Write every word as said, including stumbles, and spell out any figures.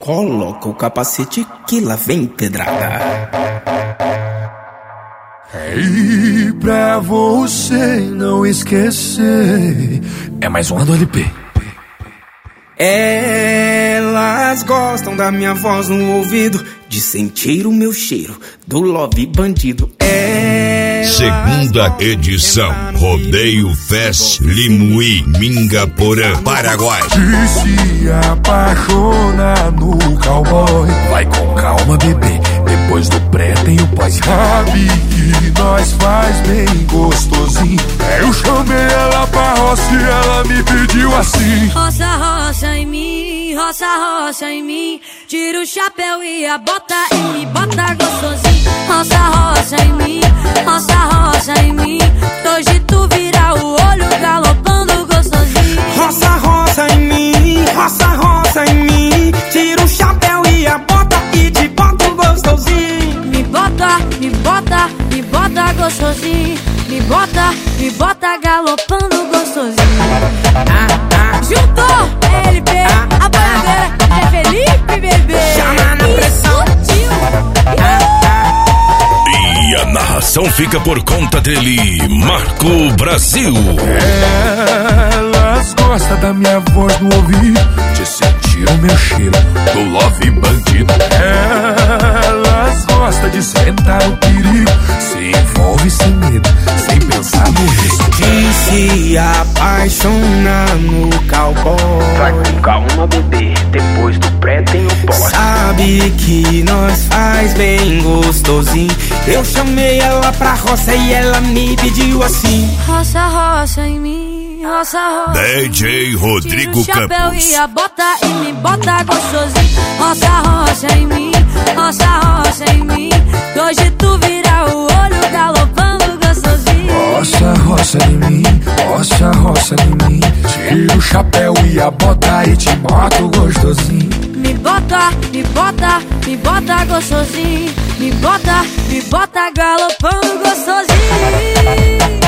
Coloca o capacete que lá vem pedrada. E pra você não esquecer, é mais um do L P. Elas gostam da minha voz no ouvido, de sentir o meu cheiro do love bandido. Elas Segunda edição, Rodeio Fest Limuí, Mingaporã, Paraguai. E se apaixona no cowboy, vai com calma, bebê, depois do pré tem o pós. Sabe que nós faz bem gostosinho. Eu chamei ela pra roça e ela me pediu assim: roça, roça em mim, roça, roça em mim. Tira o chapéu e a bota e me bota gostosinho. Roça, roça em mim, roça, roça em mim. Hoje tu vira o olho galopando gostosinho. Roça, roça em mim, roça, roça em mim. Tira o chapéu e a bota e te bota gostosinho. Me bota, me bota, me bota gostosinho. Me bota, me bota galopando gostosinho. Ah, ah, juntou L P, ah, a bandeira é Felipe, bebê. Chama na pressão. E a narração fica por conta dele, Marco Brasil. Elas gostam da minha voz no ouvido, de sentir o meu cheiro do love bandido. Elas gostam de sentar o perigo, se envolve sem medo, sem pensar no risco. De se apaixonar no cowboy. Vai com calma, bebê, depois do pré tem o pós. Sabe que nós faz bem gostosinho. Eu chamei ela pra roça e ela me pediu assim: roça, roça em mim, roça, roça. D J Rodrigo Tira o chapéu Campos. e a bota e me bota gostosinho. Roça, roça em mim, roça, roça em mim. Hoje tu vira o olho galopando gostosinho. Roça, roça em mim, roça, roça em mim. Tira o chapéu e a bota e te mato gostosinho. Me bota, me bota, me bota gostosinho. Me bota, me bota galopando gostosinho.